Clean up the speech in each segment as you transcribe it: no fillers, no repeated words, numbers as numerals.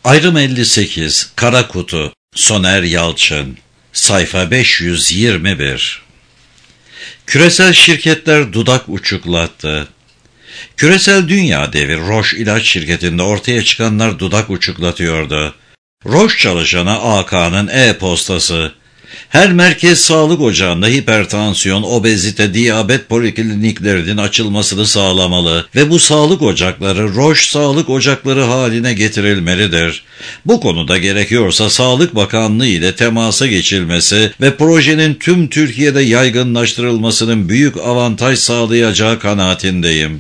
Ayrım 58 Kara Kutu Soner Yalçın Sayfa 521. Küresel şirketler dudak uçuklattı. Küresel dünya devi Roche ilaç şirketinde ortaya çıkanlar dudak uçuklatıyordu. Roche çalışanı AK'nın e-postası. Her merkez sağlık ocağında hipertansiyon, obezite, diyabet polikliniklerinin açılmasını sağlamalı ve bu sağlık ocakları Roche sağlık ocakları haline getirilmelidir. Bu konuda gerekiyorsa Sağlık Bakanlığı ile temasa geçilmesi ve projenin tüm Türkiye'de yaygınlaştırılmasının büyük avantaj sağlayacağı kanaatindeyim.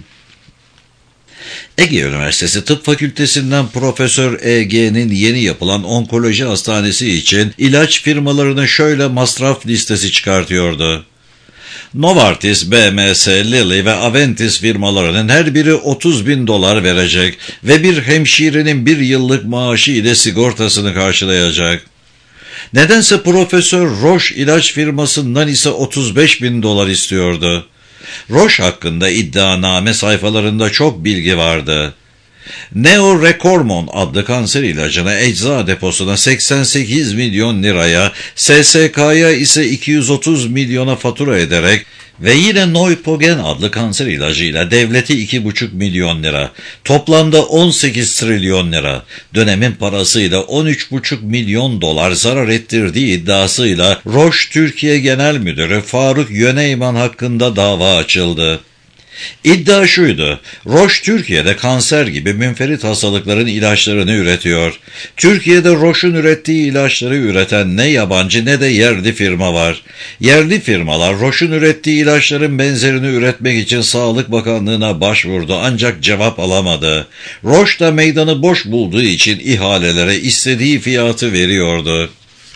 Ege Üniversitesi Tıp Fakültesinden Profesör E.G.'nin yeni yapılan onkoloji hastanesi için ilaç firmalarının şöyle masraf listesi çıkartıyordu. Novartis, BMS, Lilly ve Aventis firmalarının her biri $30.000 verecek ve bir hemşirenin bir yıllık maaşı ile sigortasını karşılayacak. Nedense Profesör Roche ilaç firmasından ise $35.000 istiyordu. Roche hakkında iddianame sayfalarında çok bilgi vardı. Neorecormon adlı kanser ilacına ecza deposuna 88 milyon liraya, SSK'ya ise 230 milyona fatura ederek ve yine Neupogen adlı kanser ilacıyla devleti 2,5 milyon lira, toplamda 18 trilyon lira, dönemin parasıyla 13,5 milyon dolar zarar ettirdiği iddiasıyla Roche Türkiye Genel Müdürü Faruk Yöneyman hakkında dava açıldı. İddia şuydu: Roche Türkiye'de kanser gibi münferit hastalıkların ilaçlarını üretiyor. Türkiye'de Roche'un ürettiği ilaçları üreten ne yabancı ne de yerli firma var. Yerli firmalar Roche'un ürettiği ilaçların benzerini üretmek için Sağlık Bakanlığı'na başvurdu ancak cevap alamadı. Roche da meydanı boş bulduğu için ihalelere istediği fiyatı veriyordu.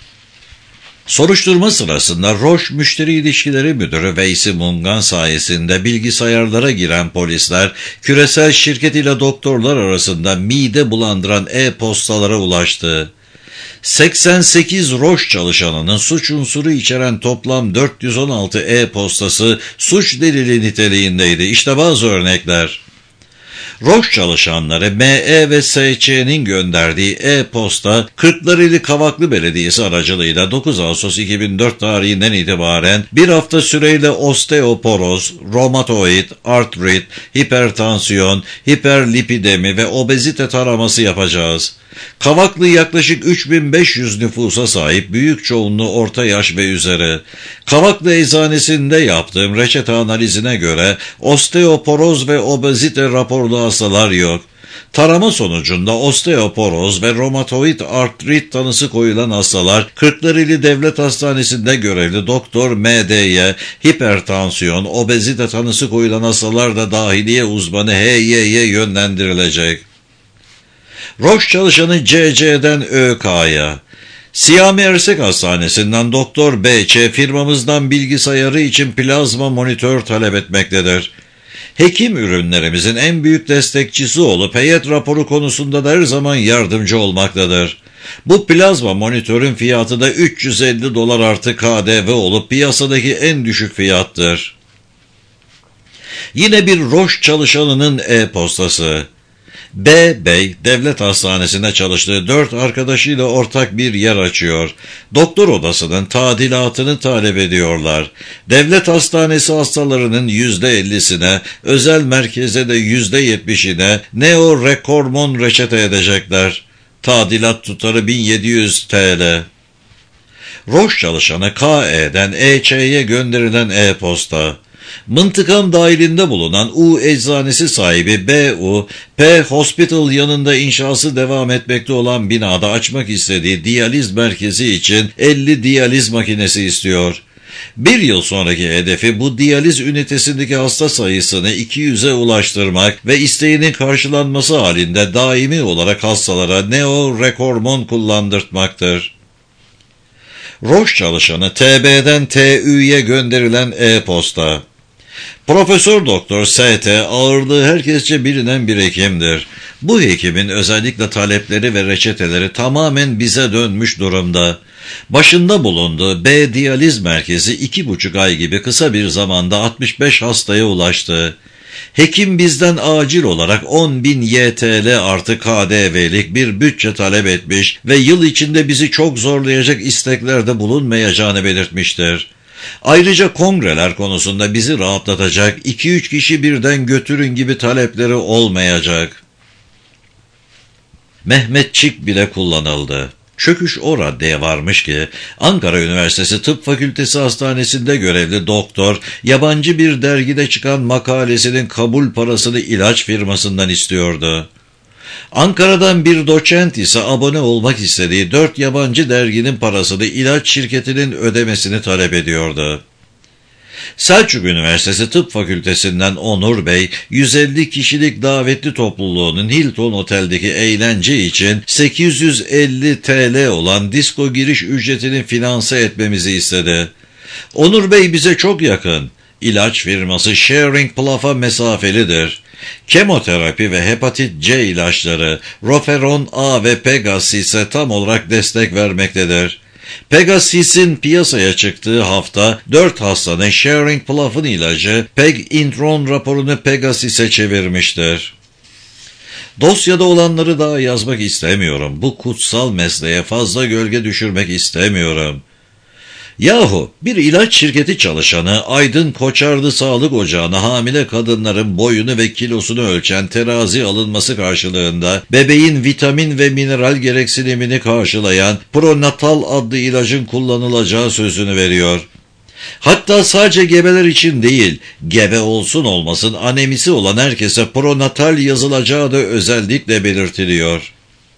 Soruşturma sırasında Roche Müşteri İlişkileri Müdürü Veysi Mungan sayesinde bilgisayarlara giren polisler, küresel şirket ile doktorlar arasında mide bulandıran e-postalara ulaştı. 88 Roche çalışanının suç unsuru içeren toplam 416 e-postası suç delili niteliğindeydi. İşte bazı örnekler. Roche çalışanları ME ve SÇ'nin gönderdiği e-posta Kırklareli Kavaklı Belediyesi aracılığıyla 9 Ağustos 2004 tarihinden itibaren bir hafta süreyle osteoporoz, romatoid, artrit, hipertansiyon, hiperlipidemi ve obezite taraması yapacağız. Kavaklı yaklaşık 3500 nüfusa sahip, büyük çoğunluğu orta yaş ve üzeri. Kavaklı eczanesinde yaptığım reçete analizine göre osteoporoz ve obezite raporlu hastalar yok. Tarama sonucunda osteoporoz ve romatoid artrit tanısı koyulan hastalar Kırklareli Devlet Hastanesi'nde görevli Doktor M.D.'ye, hipertansiyon, obezite tanısı koyulan hastalar da dahiliye uzmanı H.Y.'ye yönlendirilecek. Roche çalışanı C.C.'den ÖK'ya. Siyami Ersek Hastanesi'nden Doktor B.Ç. firmamızdan bilgisayarı için plazma monitör talep etmektedir. Hekim ürünlerimizin en büyük destekçisi olup heyet raporu konusunda da her zaman yardımcı olmaktadır. Bu plazma monitörün fiyatı da $350 artı KDV olup piyasadaki en düşük fiyattır. Yine bir Roche çalışanının e-postası. B. Bey, devlet hastanesinde çalıştığı 4 arkadaşıyla ortak bir yer açıyor. Doktor odasının tadilatını talep ediyorlar. Devlet hastanesi hastalarının %50'sine, özel merkeze de %70'ine Neorecormon reçete edecekler. Tadilat tutarı 1700 TL. Roche çalışanı K.E.'den E.Ç.'ye gönderilen e-posta. Mıntıkam dahilinde bulunan U eczanesi sahibi B.U. P. Hospital yanında inşası devam etmekte olan binada açmak istediği diyaliz merkezi için 50 diyaliz makinesi istiyor. Bir yıl sonraki hedefi bu diyaliz ünitesindeki hasta sayısını 200'e ulaştırmak ve isteğinin karşılanması halinde daimi olarak hastalara Neorecormon kullandırtmaktır. Roche çalışanı TB'den TÜ'ye gönderilen e-posta. Profesör Doktor S.T. ağırlığı herkesçe bilinen bir hekimdir. Bu hekimin özellikle talepleri ve reçeteleri tamamen bize dönmüş durumda. Başında bulunduğu B diyaliz merkezi 2,5 ay gibi kısa bir zamanda 65 hastaya ulaştı. Hekim bizden acil olarak 10.000 YTL artı KDV'lik bir bütçe talep etmiş ve yıl içinde bizi çok zorlayacak isteklerde bulunmayacağını belirtmiştir. Ayrıca kongreler konusunda bizi rahatlatacak 2-3 kişi birden götürün gibi talepleri olmayacak. Mehmetçik bile kullanıldı. Çöküş o raddeye varmış ki Ankara Üniversitesi Tıp Fakültesi Hastanesi'nde görevli doktor yabancı bir dergide çıkan makalesinin kabul parasını ilaç firmasından istiyordu. Ankara'dan bir doçent ise abone olmak istediği 4 yabancı derginin parasını ilaç şirketinin ödemesini talep ediyordu. Selçuk Üniversitesi Tıp Fakültesinden Onur Bey, 150 kişilik davetli topluluğunun Hilton Otel'deki eğlence için 850 TL olan disko giriş ücretini finanse etmemizi istedi. Onur Bey bize çok yakın. İlaç firması Sharing Plaf'a mesafelidir. Kemoterapi ve hepatit C ilaçları Roferon A ve Pegas ise tam olarak destek vermektedir. Pegasis'in piyasaya çıktığı hafta 4 hastanın Sharing Plaf'ın ilacı Peg-Intron raporunu Pegasis'e çevirmiştir. Dosyada olanları daha yazmak istemiyorum. Bu kutsal mesleğe fazla gölge düşürmek istemiyorum. Yahu bir ilaç şirketi çalışanı Aydın Koçardı Sağlık Ocağı'na hamile kadınların boyunu ve kilosunu ölçen terazi alınması karşılığında bebeğin vitamin ve mineral gereksinimini karşılayan Pronatal adlı ilacın kullanılacağı sözünü veriyor. Hatta sadece gebeler için değil, gebe olsun olmasın anemisi olan herkese Pronatal yazılacağı da özellikle belirtiliyor.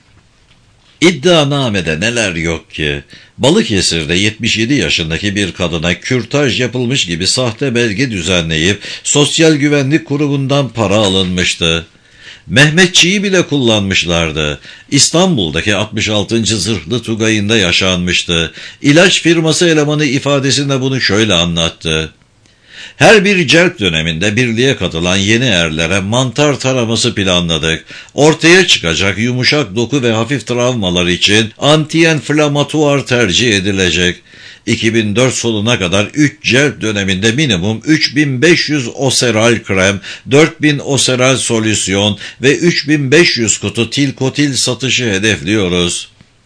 İddianamede neler yok ki? Balıkesir'de 77 yaşındaki bir kadına kürtaj yapılmış gibi sahte belge düzenleyip Sosyal Güvenlik Kurumu'ndan para alınmıştı. Mehmetçiği bile kullanmışlardı. İstanbul'daki 66. Zırhlı Tugayı'nda yaşanmıştı. İlaç firması elemanı ifadesinde bunu şöyle anlattı. Her bir celp döneminde birliğe katılan yeni erlere mantar taraması planladık. Ortaya çıkacak yumuşak doku ve hafif travmalar için anti-enflamatuar tercih edilecek. 2004 sonuna kadar 3 celp döneminde minimum 3500 oseral krem, 4000 oseral solüsyon ve 3500 kutu tilkotil satışı hedefliyoruz.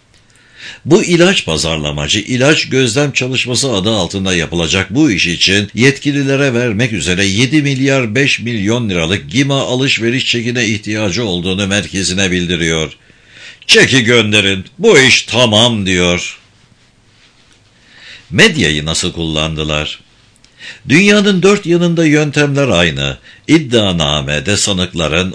Bu ilaç pazarlamacı, ilaç gözlem çalışması adı altında yapılacak bu iş için yetkililere vermek üzere 7 milyar 5 milyon liralık GİMA alışveriş çekine ihtiyacı olduğunu merkezine bildiriyor. Çeki gönderin, bu iş tamam diyor. Medyayı nasıl kullandılar? Dünyanın 4 yanında yöntemler aynı. İddianamede sanıkların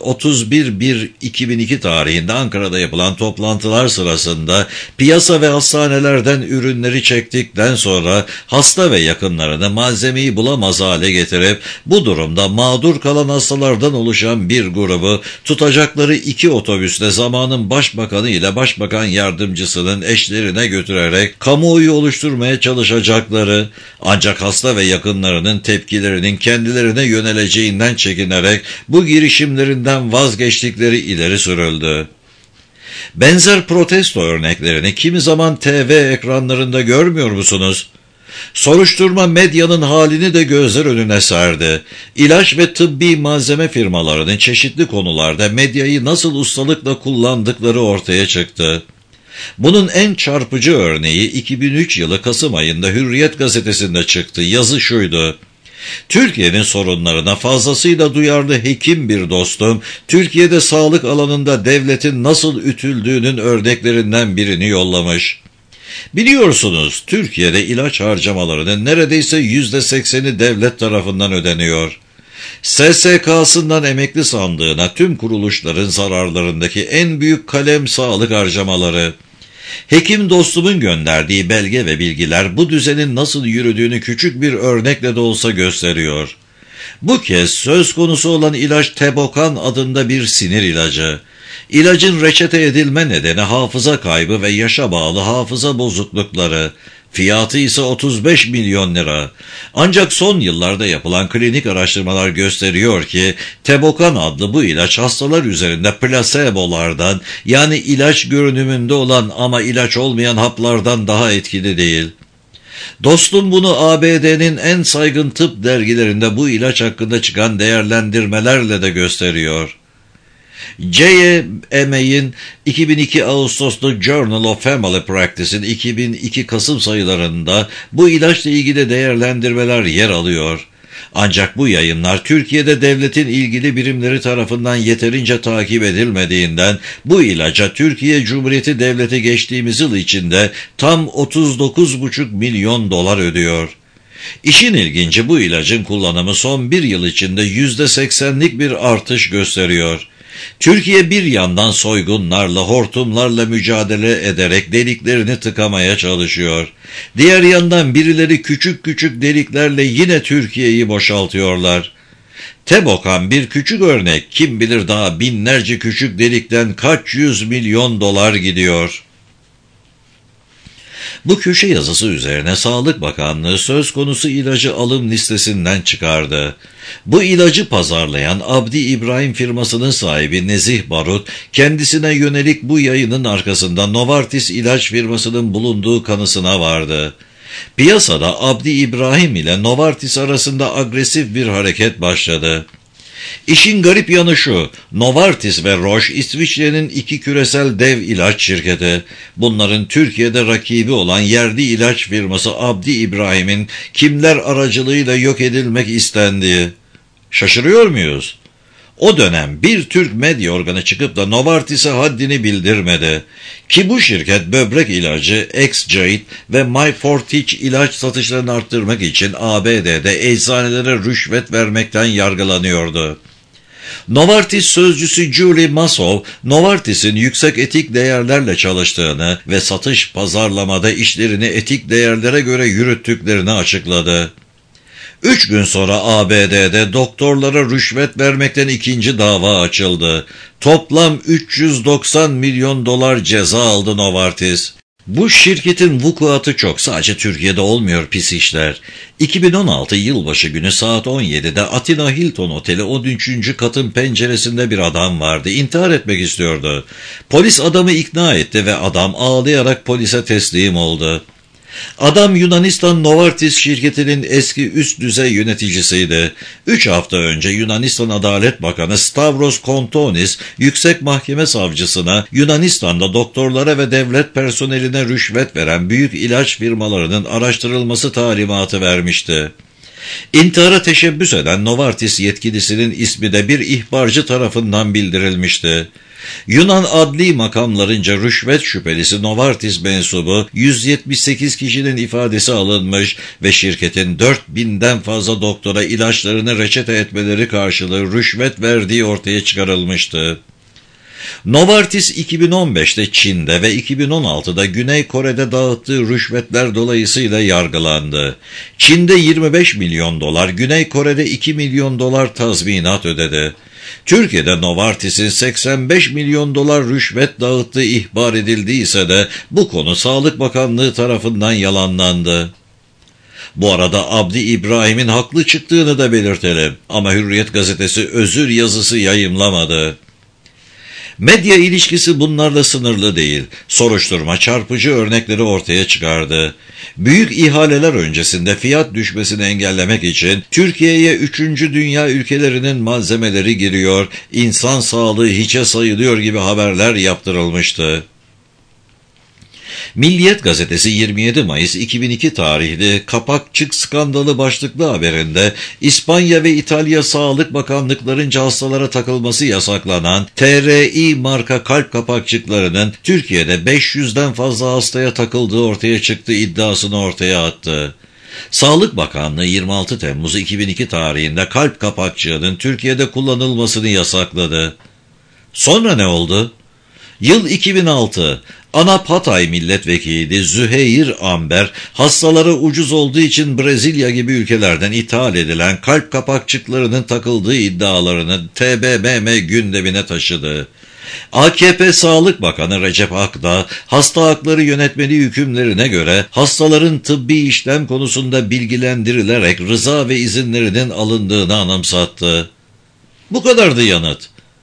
31.1.2002 tarihinde Ankara'da yapılan toplantılar sırasında piyasa ve hastanelerden ürünleri çektikten sonra hasta ve yakınlarını malzemeyi bulamaz hale getirip bu durumda mağdur kalan hastalardan oluşan bir grubu tutacakları 2 otobüsle zamanın başbakanı ile başbakan yardımcısının eşlerine götürerek kamuoyu oluşturmaya çalışacakları ancak hasta ve yakınlarının tepkilerinin kendilerine yöneleceğinden çekinerek bu girişimlerinden vazgeçtikleri ileri sürüldü. Benzer protesto örneklerini kimi zaman TV ekranlarında görmüyor musunuz? Soruşturma medyanın halini de gözler önüne serdi. İlaç ve tıbbi malzeme firmalarının çeşitli konularda medyayı nasıl ustalıkla kullandıkları ortaya çıktı. Bunun en çarpıcı örneği 2003 yılı Kasım ayında Hürriyet gazetesinde çıktı. Yazı şuydu. Türkiye'nin sorunlarına fazlasıyla duyarlı hekim bir dostum, Türkiye'de sağlık alanında devletin nasıl ütüldüğünün örneklerinden birini yollamış. Biliyorsunuz, Türkiye'de ilaç harcamalarının neredeyse %80'i devlet tarafından ödeniyor. SSK'sından emekli sandığına tüm kuruluşların zararlarındaki en büyük kalem sağlık harcamaları. Hekim dostumun gönderdiği belge ve bilgiler bu düzenin nasıl yürüdüğünü küçük bir örnekle de olsa gösteriyor. Bu kez söz konusu olan ilaç Tebokan adında bir sinir ilacı. İlacın reçete edilme nedeni hafıza kaybı ve yaşa bağlı hafıza bozuklukları. Fiyatı ise 35 milyon lira. Ancak son yıllarda yapılan klinik araştırmalar gösteriyor ki Tebokan adlı bu ilaç hastalar üzerinde plasebolardan yani ilaç görünümünde olan ama ilaç olmayan haplardan daha etkili değil. Dostum bunu ABD'nin en saygın tıp dergilerinde bu ilaç hakkında çıkan değerlendirmelerle de gösteriyor. JMA'in 2002 Ağustos'ta Journal of Family Practice'in 2002 Kasım sayılarında bu ilaçla ilgili değerlendirmeler yer alıyor. Ancak bu yayınlar Türkiye'de devletin ilgili birimleri tarafından yeterince takip edilmediğinden bu ilaca Türkiye Cumhuriyeti Devleti geçtiğimiz yıl içinde tam 39,5 milyon dolar ödüyor. İşin ilginci bu ilacın kullanımı son bir yıl içinde %80'lik bir artış gösteriyor. Türkiye bir yandan soygunlarla, hortumlarla mücadele ederek deliklerini tıkamaya çalışıyor. Diğer yandan birileri küçük küçük deliklerle yine Türkiye'yi boşaltıyorlar. TEBOKAN bir küçük örnek, kim bilir daha binlerce küçük delikten kaç yüz milyon dolar gidiyor. Bu köşe yazısı üzerine Sağlık Bakanlığı söz konusu ilacı alım listesinden çıkardı. Bu ilacı pazarlayan Abdi İbrahim firmasının sahibi Nezih Barut, kendisine yönelik bu yayının arkasında Novartis ilaç firmasının bulunduğu kanısına vardı. Piyasada Abdi İbrahim ile Novartis arasında agresif bir hareket başladı. İşin garip yanı şu, Novartis ve Roche İsviçre'nin iki küresel dev ilaç şirketi. Bunların Türkiye'de rakibi olan yerli ilaç firması Abdi İbrahim'in kimler aracılığıyla yok edilmek istendiği. Şaşırıyor muyuz? O dönem bir Türk medya organı çıkıp da Novartis'e haddini bildirmedi. Ki bu şirket böbrek ilacı Exjade ve Myfortic ilaç satışlarını arttırmak için ABD'de eczanelere rüşvet vermekten yargılanıyordu. Novartis sözcüsü Julie Massow, Novartis'in yüksek etik değerlerle çalıştığını ve satış pazarlamada işlerini etik değerlere göre yürüttüklerini açıkladı. 3 gün sonra ABD'de doktorlara rüşvet vermekten ikinci dava açıldı. Toplam 390 milyon dolar ceza aldı Novartis. Bu şirketin vukuatı çok, sadece Türkiye'de olmuyor pis işler. 2016 yılbaşı günü saat 17'de Atina Hilton Oteli 13. katın penceresinde bir adam vardı. İntihar etmek istiyordu. Polis adamı ikna etti ve adam ağlayarak polise teslim oldu. Adam Yunanistan Novartis şirketinin eski üst düzey yöneticisiydi. 3 hafta önce Yunanistan Adalet Bakanı Stavros Kontonis, yüksek mahkeme savcısına Yunanistan'da doktorlara ve devlet personeline rüşvet veren büyük ilaç firmalarının araştırılması talimatı vermişti. İntihara teşebbüs eden Novartis yetkilisinin ismi de bir ihbarcı tarafından bildirilmişti. Yunan adli makamlarınca rüşvet şüphelisi Novartis mensubu 178 kişinin ifadesi alınmış ve şirketin 4000'den fazla doktora ilaçlarını reçete etmeleri karşılığı rüşvet verdiği ortaya çıkarılmıştı. Novartis 2015'te Çin'de ve 2016'da Güney Kore'de dağıttığı rüşvetler dolayısıyla yargılandı. Çin'de 25 milyon dolar, Güney Kore'de 2 milyon dolar tazminat ödedi. Türkiye'de Novartis'in 85 milyon dolar rüşvet dağıttığı ihbar edildiyse de bu konu Sağlık Bakanlığı tarafından yalanlandı. Bu arada Abdi İbrahim'in haklı çıktığını da belirtelim ama Hürriyet gazetesi özür yazısı yayımlamadı. Medya ilişkisi bunlarla sınırlı değil. Soruşturma çarpıcı örnekleri ortaya çıkardı. Büyük ihaleler öncesinde fiyat düşmesini engellemek için Türkiye'ye 3. dünya ülkelerinin malzemeleri giriyor, insan sağlığı hiçe sayılıyor gibi haberler yaptırılmıştı. Milliyet gazetesi 27 Mayıs 2002 tarihli kapakçık skandalı başlıklı haberinde İspanya ve İtalya Sağlık Bakanlıklarınca hastalara takılması yasaklanan TRI marka kalp kapakçıklarının Türkiye'de 500'den fazla hastaya takıldığı ortaya çıktığı iddiasını ortaya attı. Sağlık Bakanlığı 26 Temmuz 2002 tarihinde kalp kapakçığının Türkiye'de kullanılmasını yasakladı. Sonra ne oldu? Yıl 2006, ANAP Hatay milletvekili Züheyr Amber, hastaları ucuz olduğu için Brezilya gibi ülkelerden ithal edilen kalp kapakçıklarının takıldığı iddialarını TBMM gündemine taşıdı. AKP Sağlık Bakanı Recep Akdağ, hasta hakları yönetmeliği hükümlerine göre hastaların tıbbi işlem konusunda bilgilendirilerek rıza ve izinlerinin alındığını anımsattı. Bu kadardı yanıt.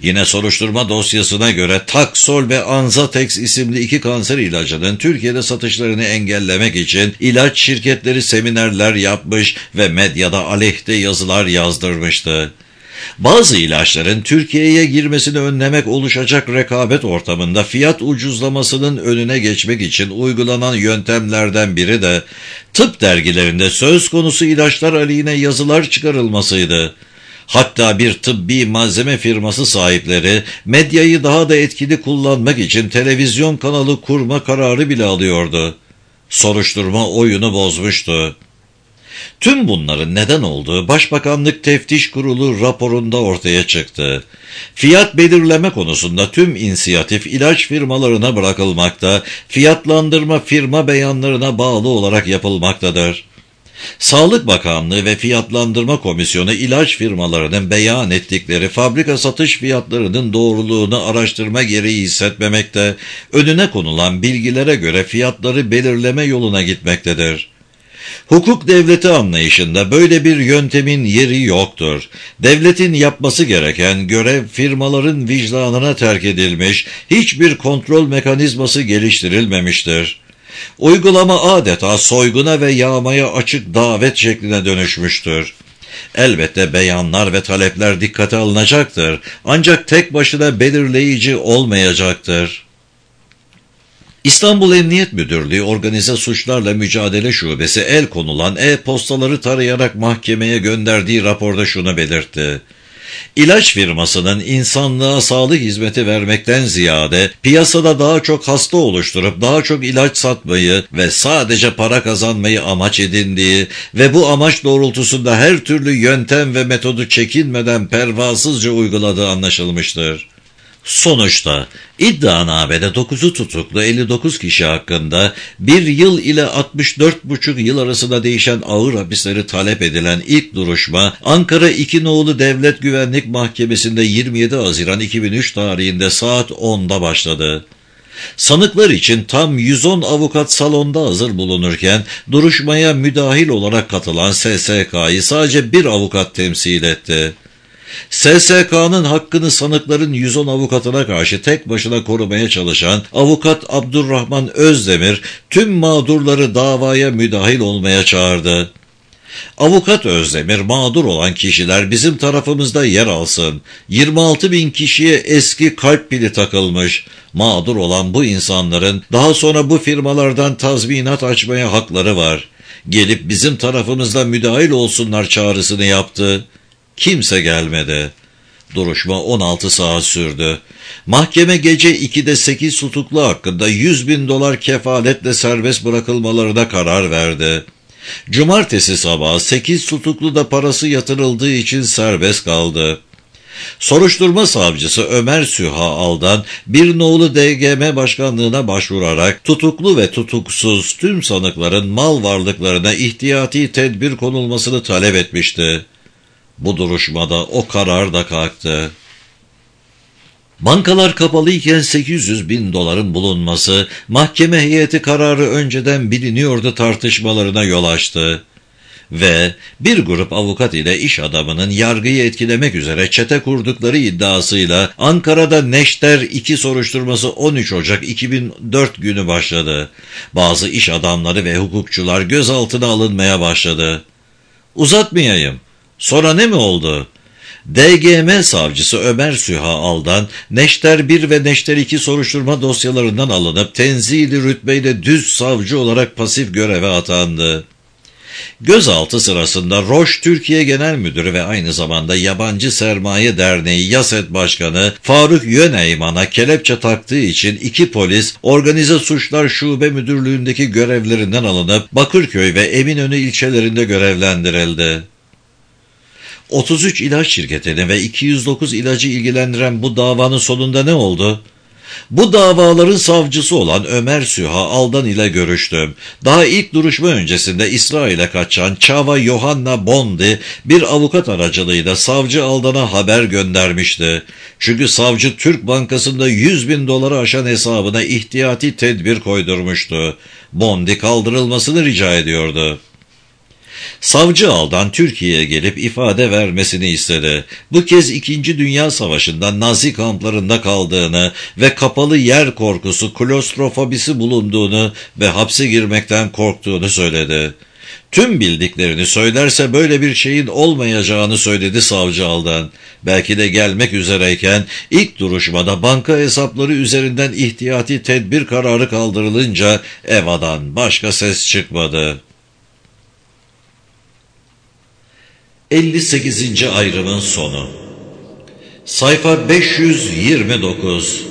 Yine soruşturma dosyasına göre Taksol ve Anzatex isimli 2 kanser ilacının Türkiye'de satışlarını engellemek için ilaç şirketleri seminerler yapmış ve medyada aleyhte yazılar yazdırmıştı. Bazı ilaçların Türkiye'ye girmesini önlemek oluşacak rekabet ortamında fiyat ucuzlamasının önüne geçmek için uygulanan yöntemlerden biri de tıp dergilerinde söz konusu ilaçlar aleyhine yazılar çıkarılmasıydı. Hatta bir tıbbi malzeme firması sahipleri medyayı daha da etkili kullanmak için televizyon kanalı kurma kararı bile alıyordu. Soruşturma oyunu bozmuştu. Tüm bunların neden olduğu Başbakanlık Teftiş Kurulu raporunda ortaya çıktı. Fiyat belirleme konusunda tüm inisiyatif ilaç firmalarına bırakılmakta, fiyatlandırma firma beyanlarına bağlı olarak yapılmaktadır. Sağlık Bakanlığı ve Fiyatlandırma Komisyonu ilaç firmalarının beyan ettikleri fabrika satış fiyatlarının doğruluğunu araştırma gereği hissetmemekte, önüne konulan bilgilere göre fiyatları belirleme yoluna gitmektedir. Hukuk devleti anlayışında böyle bir yöntemin yeri yoktur. Devletin yapması gereken görev firmaların vicdanına terk edilmiş, hiçbir kontrol mekanizması geliştirilmemiştir. Uygulama adeta soyguna ve yağmaya açık davet şekline dönüşmüştür. Elbette beyanlar ve talepler dikkate alınacaktır, ancak tek başına belirleyici olmayacaktır. İstanbul Emniyet Müdürlüğü Organize Suçlarla Mücadele Şubesi el konulan e-postaları tarayarak mahkemeye gönderdiği raporda şunu belirtti. İlaç firmasının insanlığa sağlık hizmeti vermekten ziyade piyasada daha çok hasta oluşturup daha çok ilaç satmayı ve sadece para kazanmayı amaç edindiği ve bu amaç doğrultusunda her türlü yöntem ve metodu çekinmeden pervasızca uyguladığı anlaşılmıştır. Sonuçta iddianamede 9'u tutuklu 59 kişi hakkında 1 yıl ile 64,5 yıl arasında değişen ağır hapisleri talep edilen ilk duruşma Ankara 2 Nolu Devlet Güvenlik Mahkemesi'nde 27 Haziran 2003 tarihinde saat 10'da başladı. Sanıklar için tam 110 avukat salonda hazır bulunurken duruşmaya müdahil olarak katılan SSK'yı sadece bir avukat temsil etti. SSK'nın hakkını sanıkların 110 avukatına karşı tek başına korumaya çalışan avukat Abdurrahman Özdemir tüm mağdurları davaya müdahil olmaya çağırdı. Avukat Özdemir, mağdur olan kişiler bizim tarafımızda yer alsın. 26.000 kişiye eski kalp pili takılmış. Mağdur olan bu insanların daha sonra bu firmalardan tazminat açmaya hakları var. Gelip bizim tarafımızda müdahil olsunlar çağrısını yaptı. Kimse gelmedi. Duruşma 16 saat sürdü. Mahkeme gece 2'de 8 tutuklu hakkında $100.000 kefaletle serbest bırakılmalarına karar verdi. Cumartesi sabahı 8 tutuklu da parası yatırıldığı için serbest kaldı. Soruşturma savcısı Ömer Süha Aldan, 1 Nolu DGM başkanlığına başvurarak tutuklu ve tutuksuz tüm sanıkların mal varlıklarına ihtiyati tedbir konulmasını talep etmişti. Bu duruşmada o karar da kalktı. Bankalar kapalıyken $800.000 bulunması, mahkeme heyeti kararı önceden biliniyordu tartışmalarına yol açtı. Ve bir grup avukat ile iş adamının yargıyı etkilemek üzere çete kurdukları iddiasıyla Ankara'da Neşter 2 soruşturması 13 Ocak 2004 günü başladı. Bazı iş adamları ve hukukçular gözaltına alınmaya başladı. Uzatmayayım. Sonra ne mi oldu? DGM savcısı Ömer Süha Aldan, Neşter 1 ve Neşter 2 soruşturma dosyalarından alınıp tenzili rütbeyle düz savcı olarak pasif göreve atandı. Gözaltı sırasında Roche Türkiye Genel Müdürü ve aynı zamanda Yabancı Sermaye Derneği YASED Başkanı Faruk Yöneyman'a kelepçe taktığı için 2 polis Organize Suçlar Şube Müdürlüğü'ndeki görevlerinden alınıp Bakırköy ve Eminönü ilçelerinde görevlendirildi. 33 ilaç şirketini ve 209 ilacı ilgilendiren bu davanın sonunda ne oldu? Bu davaların savcısı olan Ömer Süha Aldan ile görüştüm. Daha ilk duruşma öncesinde İsrail'e kaçan Çava Yohanna Bondi bir avukat aracılığıyla savcı Aldan'a haber göndermişti. Çünkü savcı Türk Bankası'nda $100.000 aşan hesabına ihtiyati tedbir koydurmuştu. Bondi kaldırılmasını rica ediyordu. Savcı Aldan Türkiye'ye gelip ifade vermesini istedi. Bu kez 2. Dünya Savaşı'nda Nazi kamplarında kaldığını ve kapalı yer korkusu, klostrofobisi bulunduğunu ve hapse girmekten korktuğunu söyledi. Tüm bildiklerini söylerse böyle bir şeyin olmayacağını söyledi savcı Aldan. Belki de gelmek üzereyken ilk duruşmada banka hesapları üzerinden ihtiyati tedbir kararı kaldırılınca EVA'dan başka ses çıkmadı. 58. ayrımın sonu. Sayfa 529.